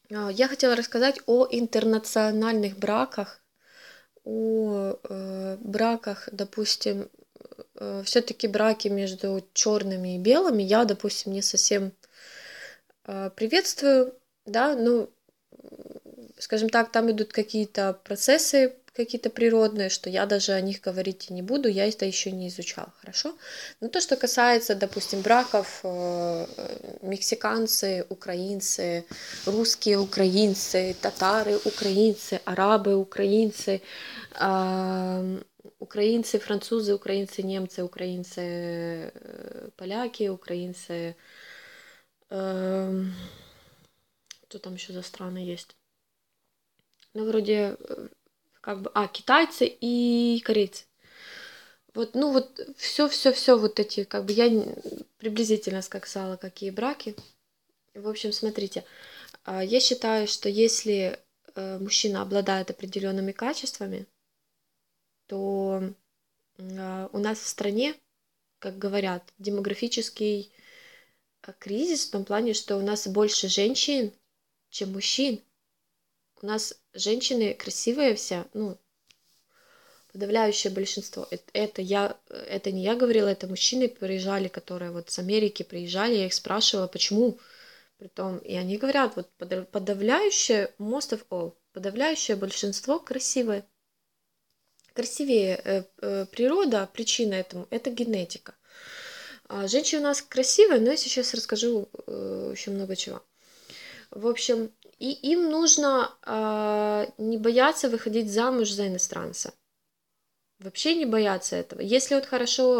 Я хотела рассказать о интернациональных браках, о браках, допустим, все-таки браки между черными и белыми. Я, допустим, не совсем приветствую, да, ну, скажем так, там идут какие-то процессы, какие-то природные, что я даже о них говорить и не буду, я это еще не изучала, хорошо? Но то, что касается, допустим, браков, мексиканцы, украинцы, русские украинцы, татары украинцы, арабы украинцы, украинцы, французы, украинцы, немцы, украинцы, поляки, украинцы, что там еще за страны есть? Ну, вроде, как бы, китайцы и корейцы. Вот, ну вот, все вот эти, как бы, приблизительно сказала, какие браки. В общем, смотрите, я считаю, что если мужчина обладает определенными качествами, то у нас в стране, как говорят, демографический кризис в том плане, что у нас больше женщин, чем мужчин. У нас женщины красивые все, ну, подавляющее большинство. Это не я говорила, это мужчины приезжали, которые вот с Америки приезжали, я их спрашивала, почему. Притом, и они говорят, вот подавляющее, most of all, подавляющее большинство красивое. Красивее природа, причина этому, это генетика. Женщины у нас красивые, но я сейчас расскажу еще много чего. В общем, и им нужно не бояться выходить замуж за иностранца. Вообще не бояться этого. Если он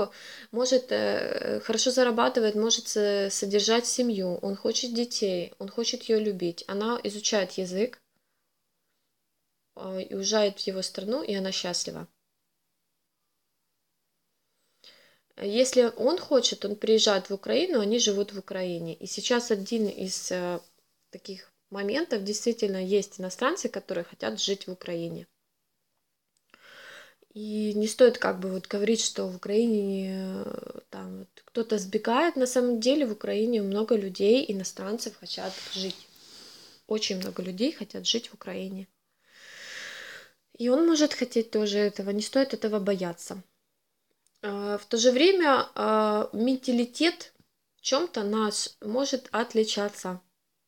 хорошо зарабатывает, может содержать семью, он хочет детей, он хочет ее любить, она изучает язык, и уезжает в его страну, и она счастлива. Если он хочет, он приезжает в Украину, они живут в Украине. И сейчас один из таких моментов, действительно есть иностранцы, которые хотят жить в Украине. И не стоит как бы вот говорить, что в Украине там вот кто-то сбегает. На самом деле в Украине много людей, иностранцев, хотят жить. Очень много людей хотят жить в Украине. И он может хотеть тоже этого, не стоит этого бояться. В то же время менталитет в чем-то наш может отличаться.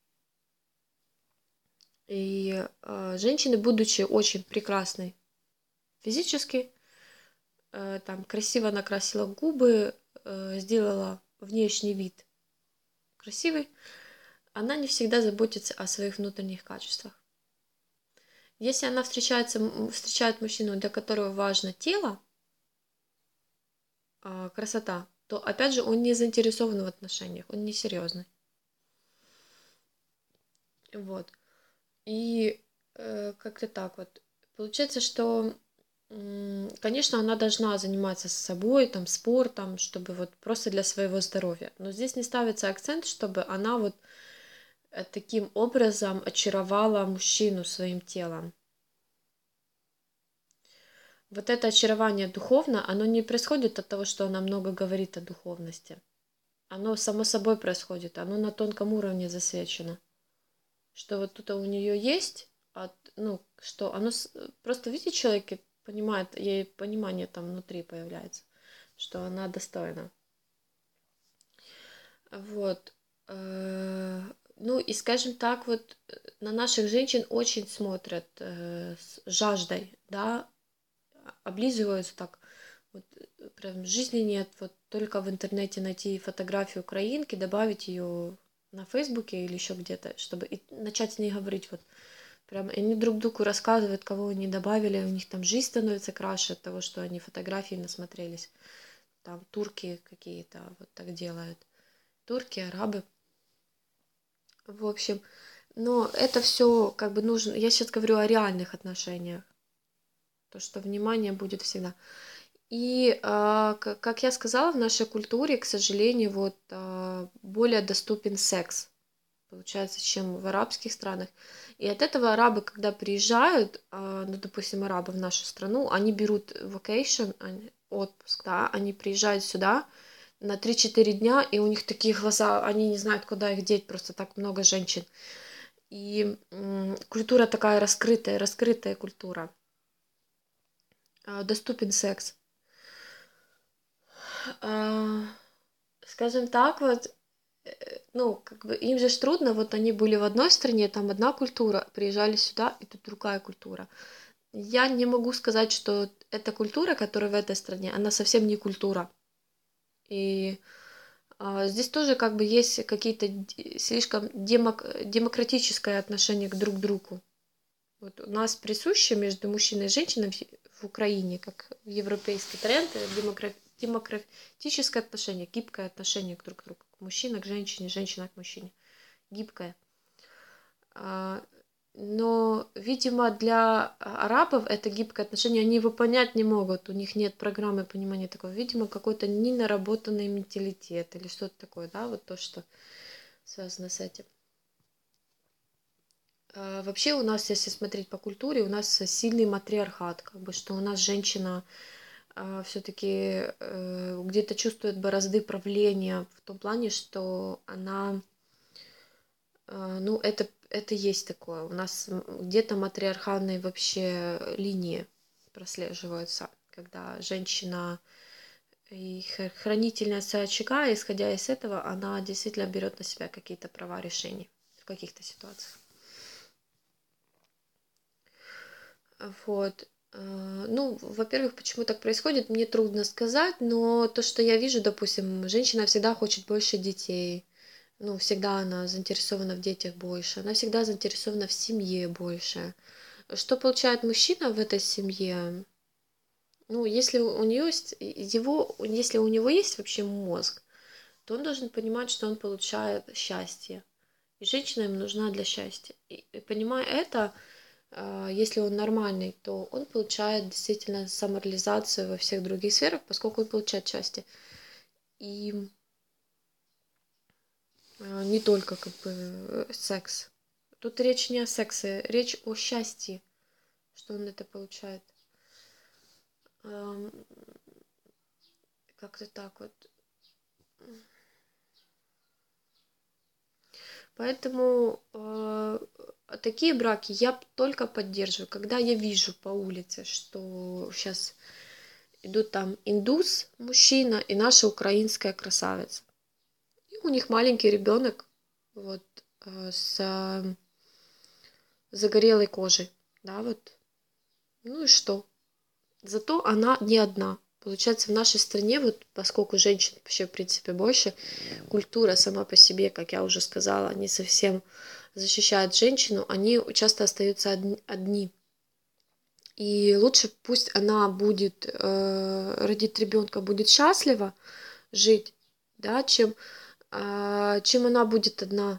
И женщины, будучи очень прекрасной физически, там красиво накрасила губы, сделала внешний вид красивый, она не всегда заботится о своих внутренних качествах. Если она встречает мужчину, для которого важно тело, красота, то опять же он не заинтересован в отношениях, он не серьезный. Вот. И как-то так вот. Получается, что, конечно, она должна заниматься с собой, там, спортом, чтобы вот просто для своего здоровья. Но здесь не ставится акцент, чтобы она вот таким образом очаровала мужчину своим телом. Вот это очарование духовно, оно не происходит от того, что она много говорит о духовности. Оно само собой происходит, оно на тонком уровне засвечено. Что вот тут у нее есть, ну, что оно просто, видите, человек понимает, ей понимание там внутри появляется, что она достойна. Вот. Ну и, скажем так, вот на наших женщин очень смотрят с жаждой, да, облизываются так, вот прям жизни нет, вот только в интернете найти фотографию украинки, добавить ее на Фейсбуке или еще где-то, чтобы начать с ней говорить, вот прям они друг другу рассказывают, кого они добавили, у них там жизнь становится краше от того, что они фотографии насмотрелись. Там турки какие-то вот так делают. Турки, арабы. В общем, но это все как бы нужно. Я сейчас говорю о реальных отношениях. То, что внимание будет всегда. И, как я сказала, в нашей культуре, к сожалению, вот более доступен секс, получается, чем в арабских странах. И от этого арабы, когда приезжают, ну, допустим, арабы в нашу страну, они берут vacation, отпуск, да, они приезжают сюда на 3-4 дня, и у них такие глаза, они не знают, куда их деть, просто так много женщин. И культура такая раскрытая культура. Доступен секс. А, Скажем так, вот, ну, как бы им же ж трудно, вот они были в одной стране, там одна культура, приезжали сюда, и тут другая культура. Я не могу сказать, что эта культура, которая в этой стране, она совсем не культура. И здесь тоже как бы есть какие-то слишком демократическое отношение к друг другу. Вот у нас присуще между мужчиной и женщиной в Украине, как европейский тренд, демократическое отношение, гибкое отношение к друг другу. Мужчина к женщине, женщина к мужчине. Гибкое. А, Но, видимо, для арабов это гибкое отношение, они его понять не могут, у них нет программы понимания такого. Видимо, какой-то ненаработанный менталитет или что-то такое, да, вот то, что связано с этим. Вообще у нас, если смотреть по культуре, у нас сильный матриархат, как бы, что у нас женщина все-таки где-то чувствует борозды правления в том плане, что она, ну, это есть такое. У нас где-то матриархальные вообще линии прослеживаются, когда женщина и хранительница очага, исходя из этого, она действительно берет на себя какие-то права решений в каких-то ситуациях. Вот. Ну, во-первых, почему так происходит, мне трудно сказать, но то, что я вижу, допустим, женщина всегда хочет больше детей, ну, всегда она заинтересована в детях больше, она всегда заинтересована в семье больше. Что получает мужчина в этой семье? Ну, если у нее есть если у него есть вообще мозг, то он должен понимать, что он получает счастье. И женщина ему нужна для счастья. И понимая это, если он нормальный, то он получает действительно самореализацию во всех других сферах, поскольку он получает счастье. И не только как бы секс. Тут речь не о сексе, речь о счастье, что он это получает. Как-то так вот. Поэтому такие браки я только поддерживаю, когда я вижу по улице, что сейчас идут там индус, мужчина и наша украинская красавица. И у них маленький ребенок вот с загорелой кожей, да, вот. Ну и что? Зато она не одна. Получается, в нашей стране, вот поскольку женщин вообще, в принципе, больше, культура сама по себе, как я уже сказала, не совсем защищает женщину, они часто остаются одни. И лучше пусть она будет, родит ребенка, будет счастлива жить, да, чем она будет одна.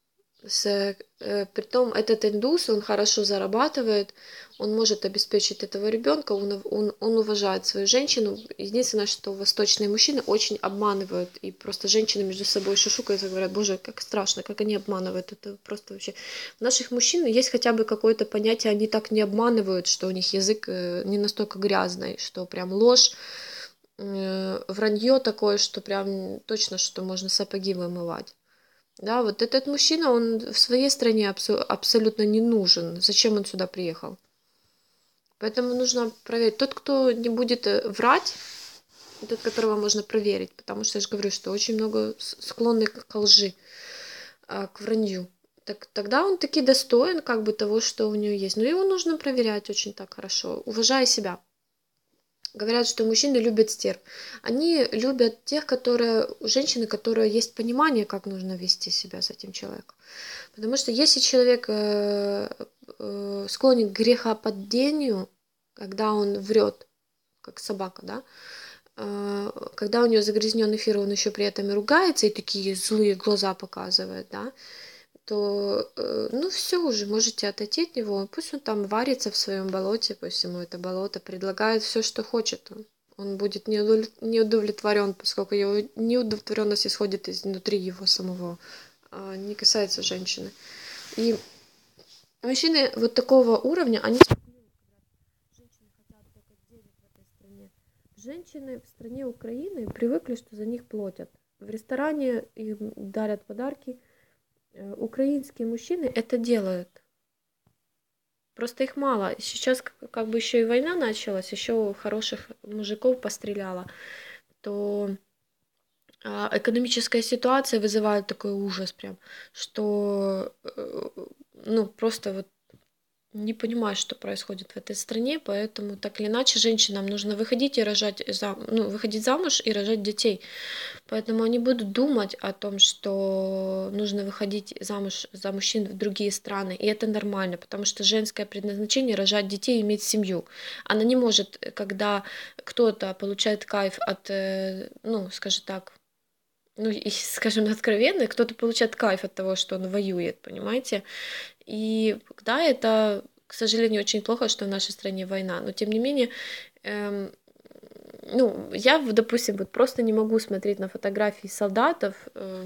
Притом этот индус, он хорошо зарабатывает, он может обеспечить этого ребенка, он уважает свою женщину. Единственное, что восточные мужчины очень обманывают, и просто женщины между собой шушукаются и говорят, боже, как страшно, как они обманывают, это просто вообще... У наших мужчин есть хотя бы какое-то понятие, они так не обманывают, что у них язык не настолько грязный, что прям ложь, вранье такое, что прям точно, что можно сапоги вымывать. Да, вот этот мужчина, он в своей стране абсолютно не нужен. Зачем он сюда приехал? Поэтому нужно проверить. Тот, кто не будет врать, тот, которого можно проверить. Потому что я же говорю, что очень много склонных к лжи, к вранью. Так, тогда он таки достоин как бы того, что у него есть. Но его нужно проверять очень так хорошо, уважая себя. Говорят, что мужчины любят стерв. Они любят тех, женщины, которые есть понимание, как нужно вести себя с этим человеком. Потому что если человек склонен к грехопадению, когда он врет, как собака, да, когда у него загрязнен эфир, он еще при этом и ругается, и такие злые глаза показывает, да, то, ну, все уже, можете отойти от него. Пусть он там варится в своем болоте, пусть ему это болото предлагает все, что хочет. Он будет не удовлетворен, поскольку его неудовлетворенность исходит изнутри его самого, не касается женщины. И мужчины вот такого уровня, они женщины хотят только денег в этой стране. Женщины в стране Украины привыкли, что за них платят. В ресторане им дарят подарки, Украинские мужчины это делают. Просто их мало. Сейчас как бы еще и война началась, еще хороших мужиков постреляла, то экономическая ситуация вызывает такой ужас прям, что ну просто вот не понимаю, что происходит в этой стране, поэтому так или иначе женщинам нужно выходить и рожать, ну, выходить замуж и рожать детей. Поэтому они будут думать о том, что нужно выходить замуж за мужчин в другие страны. И это нормально, потому что женское предназначение — рожать детей и иметь семью. Она не может, когда кто-то получает кайф от, ну, скажем так, ну, и, скажем откровенно, кто-то получает кайф от того, что он воюет, понимаете? И да, это, к сожалению, очень плохо, что в нашей стране война, но тем не менее, эм, ну, я, допустим, вот просто не могу смотреть на фотографии солдатов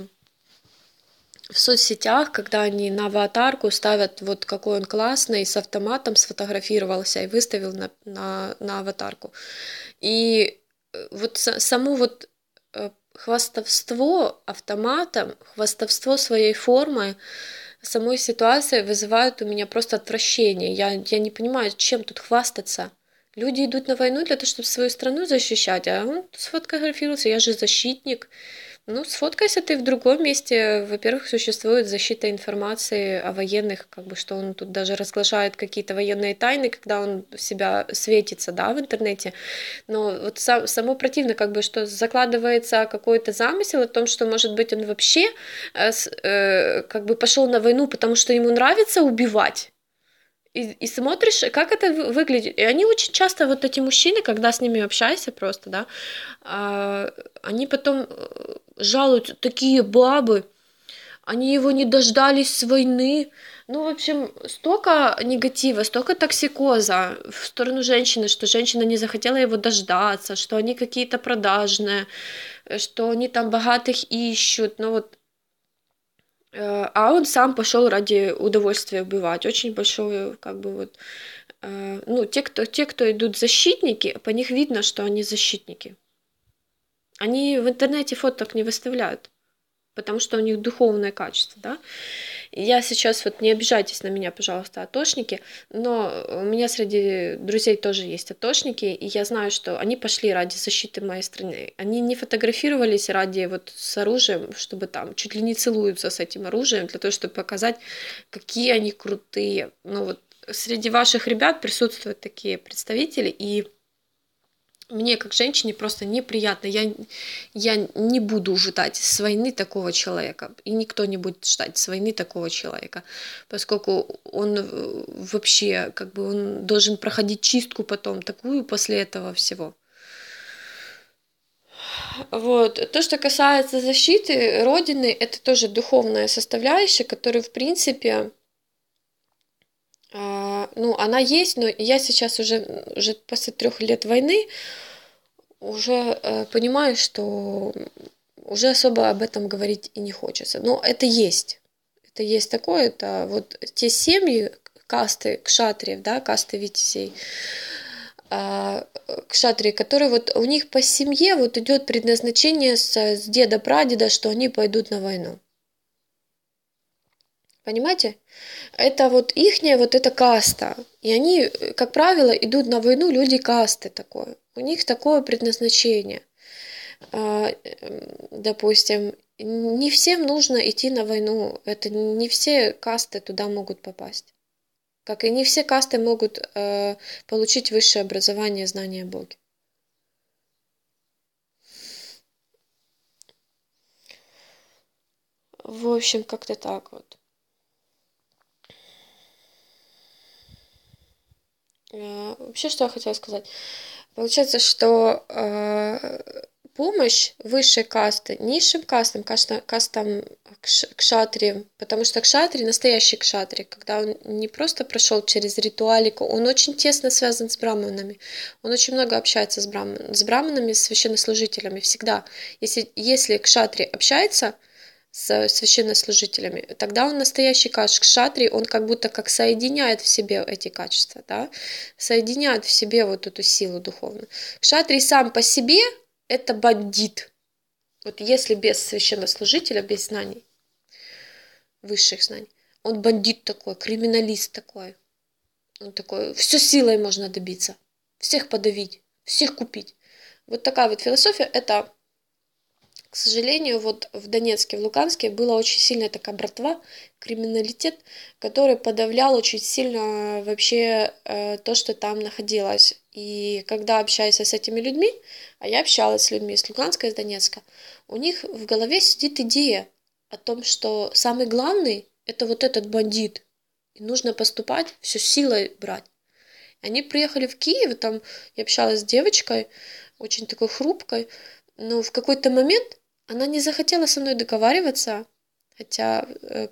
в соцсетях, когда они на аватарку ставят, вот какой он классный, с автоматом сфотографировался и выставил на аватарку. И вот само вот хвастовство автоматом, хвастовство своей формой, самой ситуации вызывают у меня просто отвращение. Я не понимаю, чем тут хвастаться. Люди идут на войну для того, чтобы свою страну защищать, а он сфотографировался, я же защитник. Ну, сфоткайся ты в другом месте. Во-первых, существует защита информации о военных, как бы, что он тут даже разглашает какие-то военные тайны, когда он себя светится, да, в интернете. Но вот само противно, как бы, что закладывается какой-то замысел о том, что, может быть, он вообще как бы пошел на войну, потому что ему нравится убивать. И смотришь, как это выглядит. И они очень часто, вот эти мужчины, когда с ними общаешься просто, да, они потом жалуются, такие бабы, они его не дождались с войны. Ну, в общем, столько негатива, столько токсикоза в сторону женщины, что женщина не захотела его дождаться, что они какие-то продажные, что они там богатых ищут. Ну вот, а он сам пошел ради удовольствия убивать. Очень большой, как бы вот, ну, те, кто идут защитники, по них видно, что они защитники. Они в интернете фоток не выставляют, потому что у них духовное качество, да. Я сейчас вот, не обижайтесь на меня, пожалуйста, атошники, но у меня среди друзей тоже есть атошники, и я знаю, что они пошли ради защиты моей страны. Они не фотографировались ради вот с оружием, чтобы там чуть ли не целуются с этим оружием, для того, чтобы показать, какие они крутые. Ну вот среди ваших ребят присутствуют такие представители, и мне, как женщине, просто неприятно. Я не буду ждать с войны такого человека. И никто не будет ждать с войны такого человека. Поскольку он вообще, как бы, он должен проходить чистку потом, такую после этого всего. Вот. То, что касается защиты Родины, это тоже духовная составляющая, которая, в принципе, ну, она есть, но я сейчас уже после 3 лет войны уже понимаю, что уже особо об этом говорить и не хочется. Но это есть. Это есть такое, это вот те семьи, касты кшатриев, да, касты витязей, кшатрии, которые вот у них по семье вот идет предназначение с деда-прадеда, что они пойдут на войну. Понимаете? Это вот ихняя вот эта каста. И они, как правило, идут на войну люди касты такое. У них такое предназначение. Допустим, не всем нужно идти на войну. Это не все касты туда могут попасть. Как и не все касты могут получить высшее образование, знания о Боге. В общем, как-то так вот. Вообще, что я хотела сказать? Получается, что помощь высшей касты низшим кастам, кастам кшатри, потому что кшатри, настоящий кшатри, когда он не просто прошел через ритуалику, он очень тесно связан с браманами, он очень много общается с браманами, с священнослужителями, всегда. Если кшатри общается с священнослужителями, тогда он настоящий кшатри, он как будто как соединяет в себе эти качества, да, соединяет в себе вот эту силу духовную. Кшатри сам по себе это бандит, вот если без священнослужителя, без знаний. высших знаний. Он бандит такой, криминалист такой. Он такой, все силой можно добиться, всех подавить, всех купить. Вот такая вот философия. Это, к сожалению, вот в Донецке, в Луганске была очень сильная такая братва, криминалитет, который подавлял очень сильно вообще то, что там находилось. И когда общаешься с этими людьми, а я общалась с людьми из Луганска и из Донецка, у них в голове сидит идея о том, что самый главный это вот этот бандит. И нужно поступать, все силой брать. Они приехали в Киев, и там я общалась с девочкой, очень такой хрупкой, но в какой-то момент она не захотела со мной договариваться, хотя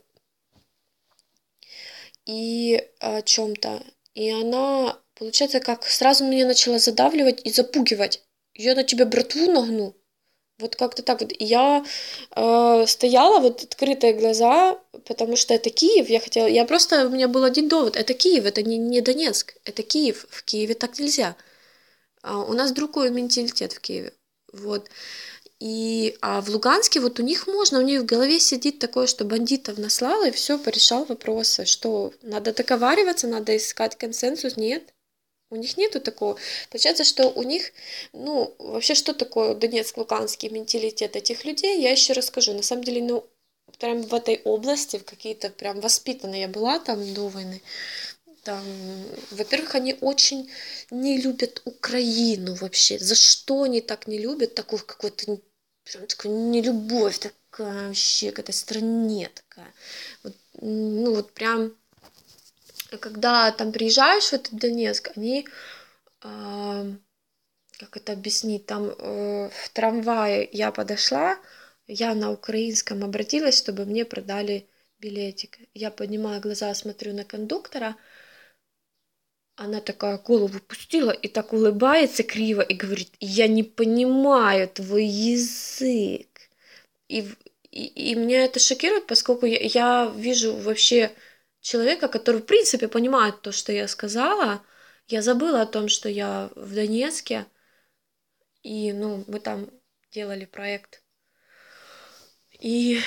и о чем-то. И она, получается, как сразу меня начала задавливать и запугивать. Я на тебя братву нагну. Вот как-то так вот. И я стояла, вот открытые глаза, потому что это Киев. Я хотела, я просто, у меня был один довод. Это Киев, это не Донецк, это Киев. В Киеве так нельзя. У нас другой менталитет в Киеве. Вот. А в Луганске вот у них можно, у них в голове сидит такое, что бандитов наслал и все, порешал вопросы, что надо договариваться, надо искать консенсус. Нет, у них нету такого. Получается, что у них, ну, вообще, что такое донецк-луганский менталитет этих людей, я еще расскажу. На самом деле, ну, прям в этой области, в какие-то прям воспитанные я была там до войны, там, во-первых, они очень не любят Украину вообще. За что они так не любят? Такую какую-то прям такую нелюбовь такая вообще к этой стране такая. Вот, ну вот прям, когда там приезжаешь в этот Донецк, они, как это объяснить, там в трамвае я подошла, я на украинском обратилась, чтобы мне продали билетик. Я поднимаю глаза, смотрю на кондуктора, она такая голову пустила и так улыбается криво и говорит, я не понимаю твой язык. И, и меня это шокирует, поскольку я вижу вообще человека, который в принципе понимает то, что я сказала. Я забыла о том, что я в Донецке, и ну, мы там делали проект. И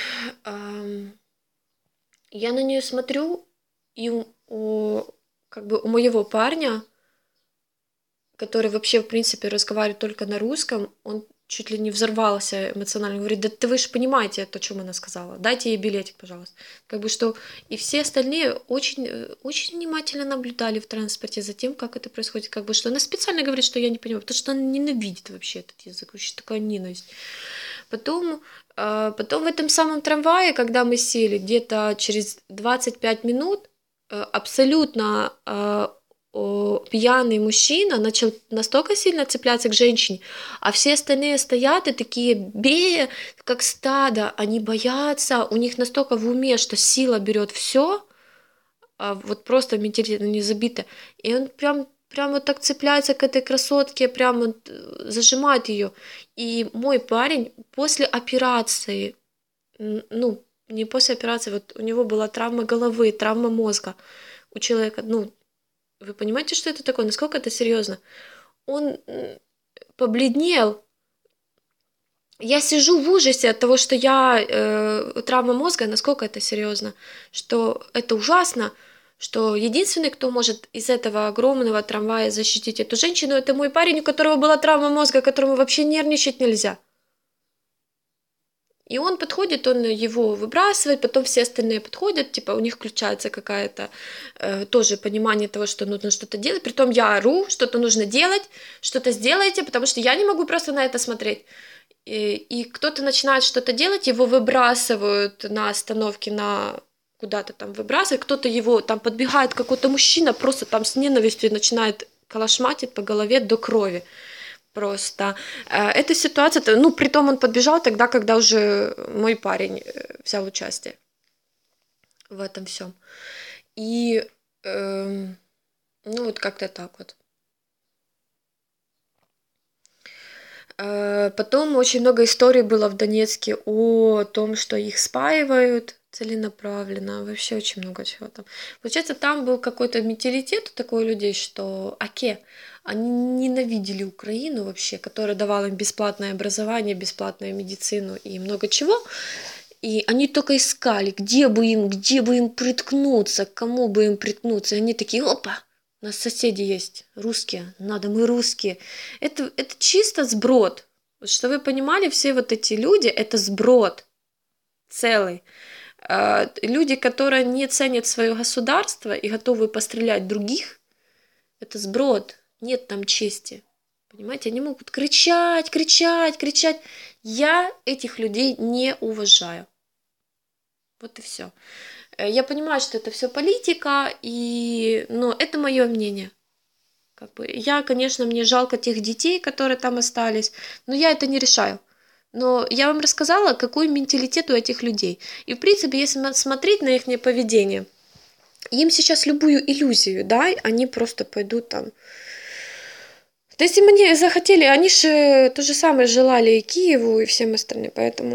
я на нее смотрю, и как бы у моего парня, который вообще, в принципе, разговаривает только на русском, он чуть ли не взорвался эмоционально, говорит, да вы же понимаете то, о чем она сказала, дайте ей билетик, пожалуйста. Как бы что, и все остальные очень, очень внимательно наблюдали в транспорте за тем, как это происходит, как бы что она специально говорит, что я не понимаю, потому что она ненавидит вообще этот язык, вообще такая ненависть. Потом в этом самом трамвае, когда мы сели, где-то через 25 минут, абсолютно пьяный мужчина начал настолько сильно цепляться к женщине, а все остальные стоят и такие как стадо, они боятся, у них настолько в уме, что сила берет все, вот просто менталитет не забито, и он прям вот так цепляется к этой красотке, прям вот зажимает ее. И мой парень после операции, ну, не после операции, вот у него была травма головы, травма мозга у человека, ну, вы понимаете, что это такое? Насколько это серьезно? Он побледнел. Я сижу в ужасе от того, что травма мозга, насколько это серьезно, что это ужасно, что единственный, кто может из этого огромного трамвая защитить эту женщину, это мой парень, у которого была травма мозга, которому вообще нервничать нельзя. И он подходит, он его выбрасывает, потом все остальные подходят, типа у них включается какая-то тоже понимание того, что нужно что-то делать. Притом я ору, что-то нужно делать, что-то сделайте, потому что я не могу просто на это смотреть. И кто-то начинает что-то делать, его выбрасывают на остановке, куда-то там выбрасывают, кто-то его там подбегает, какой-то мужчина просто там с ненавистью начинает калашматить по голове до крови. Просто эта ситуация, ну, притом он подбежал тогда, когда уже мой парень взял участие в этом всем. И, ну, вот как-то так вот. Потом очень много историй было в Донецке о том, что их спаивают целенаправленно, вообще очень много чего там. Получается, там был какой-то менталитет у такой людей, что они ненавидели Украину вообще, которая давала им бесплатное образование, бесплатную медицину и много чего. И они только искали, где бы им приткнуться, к кому бы им приткнуться. И они такие, опа, у нас соседи есть, русские, надо, мы русские. Это чисто сброд. Вот что вы понимали, все вот эти люди, это сброд целый. Люди, которые не ценят свое государство и готовы пострелять других, это сброд. Нет там чести. Понимаете, они могут кричать, кричать, кричать. Я этих людей не уважаю. Вот и все. Я понимаю, что это все политика, но это мое мнение. Как бы я, конечно, мне жалко тех детей, которые там остались, но я это не решаю. Но я вам рассказала, какой менталитет у этих людей. И, в принципе, если смотреть на их поведение, им сейчас любую иллюзию дай, они просто пойдут там. То есть им они захотели, они же то же самое желали и Киеву, и всем остальным,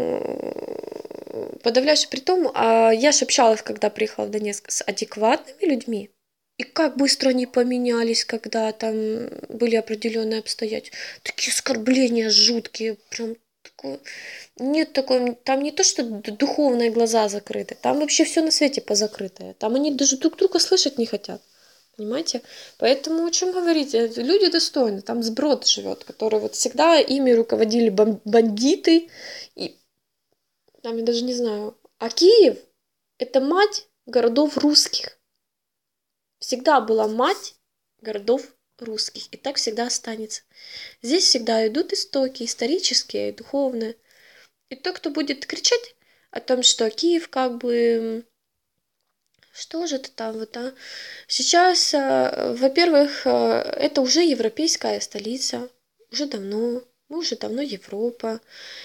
поэтому подавляющий притом, я же общалась, когда приехала в Донецк, с адекватными людьми. И как быстро они поменялись, когда там были определенные обстоятельства. Такие оскорбления жуткие, прям такое. Нет такой, там не то, что духовные глаза закрыты, там вообще все на свете позакрытое. Там они даже друг друга слышать не хотят. Понимаете? Поэтому о чем говорить? Люди достойны. Там сброд живет, который вот всегда ими руководили бандиты. И там я даже не знаю. А Киев — это мать городов русских. Всегда была мать городов русских. И так всегда останется. Здесь всегда идут истоки исторические и духовные. И тот, кто будет кричать о том, что Киев как бы... Что же это там вот, а? Сейчас, во-первых, это уже европейская столица. Уже давно. Мы уже давно Европа.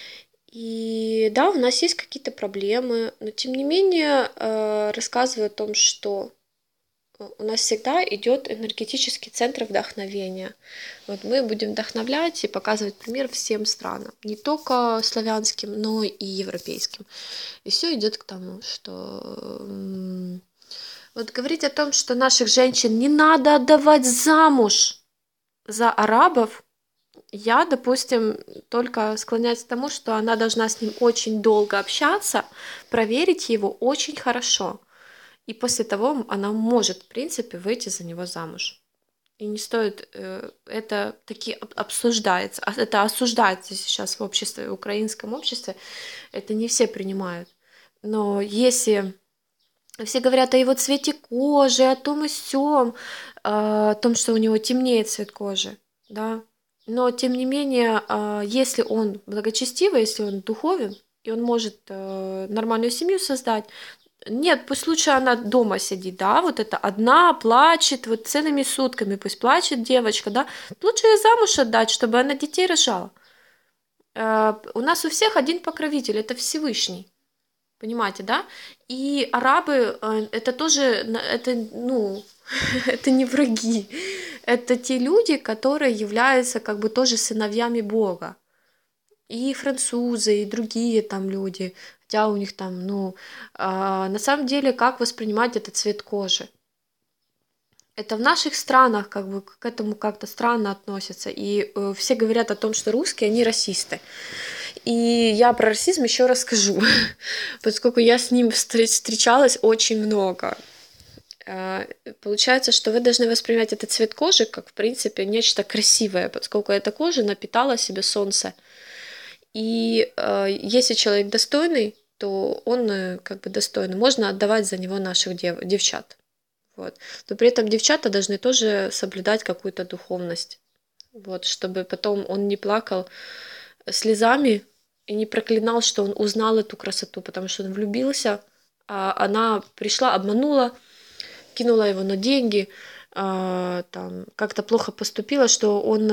И да, у нас есть какие-то проблемы, но тем не менее рассказываю о том, что у нас всегда идет энергетический центр вдохновения. Вот мы будем вдохновлять и показывать пример всем странам, не только славянским, но и европейским. И все идет к тому, что вот говорить о том, что наших женщин не надо отдавать замуж за арабов, я, допустим, только склоняюсь к тому, что она должна с ним очень долго общаться, проверить его очень хорошо. И после того она может, в принципе, выйти за него замуж. И не стоит это таки обсуждается. Это осуждается сейчас в обществе, в украинском обществе. Это не все принимают. Но если все говорят о его цвете кожи, о том и сём, о том, что у него темнее цвет кожи, да. Но, тем не менее, если он благочестивый, если он духовен, и он может нормальную семью создать, нет, пусть лучше она дома сидит, да, вот это одна, плачет, вот целыми сутками пусть плачет девочка, да, лучше ее замуж отдать, чтобы она детей рожала. У нас у всех один покровитель, это Всевышний. Понимаете, да? И арабы это тоже, это, ну, это не враги. Это те люди, которые являются как бы тоже сыновьями Бога. И французы, и другие там люди. Хотя у них там, ну, на самом деле, как воспринимать этот цвет кожи? Это в наших странах как бы к этому как-то странно относятся. И все говорят о том, что русские, они расисты. И я про расизм еще расскажу, поскольку я с ним встречалась очень много. Получается, что вы должны воспринимать этот цвет кожи как, в принципе, нечто красивое, поскольку эта кожа напитала себе солнце. И если человек достойный, то он как бы достойный. Можно отдавать за него наших девчат. Вот. Но при этом девчата должны тоже соблюдать какую-то духовность. Вот, чтобы потом он не плакал слезами и не проклинал, что он узнал эту красоту, потому что он влюбился, а она пришла, обманула, кинула его на деньги, там, как-то плохо поступила, что он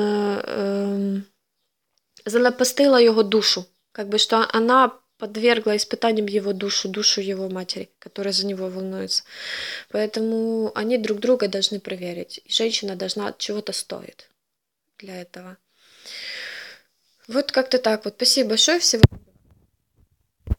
занапастила его душу, как бы что она подвергла испытаниям его душу его матери, которая за него волнуется. Поэтому они друг друга должны проверить. И женщина должна от чего-то стоить для этого. Вот как-то так вот. Спасибо большое. Всего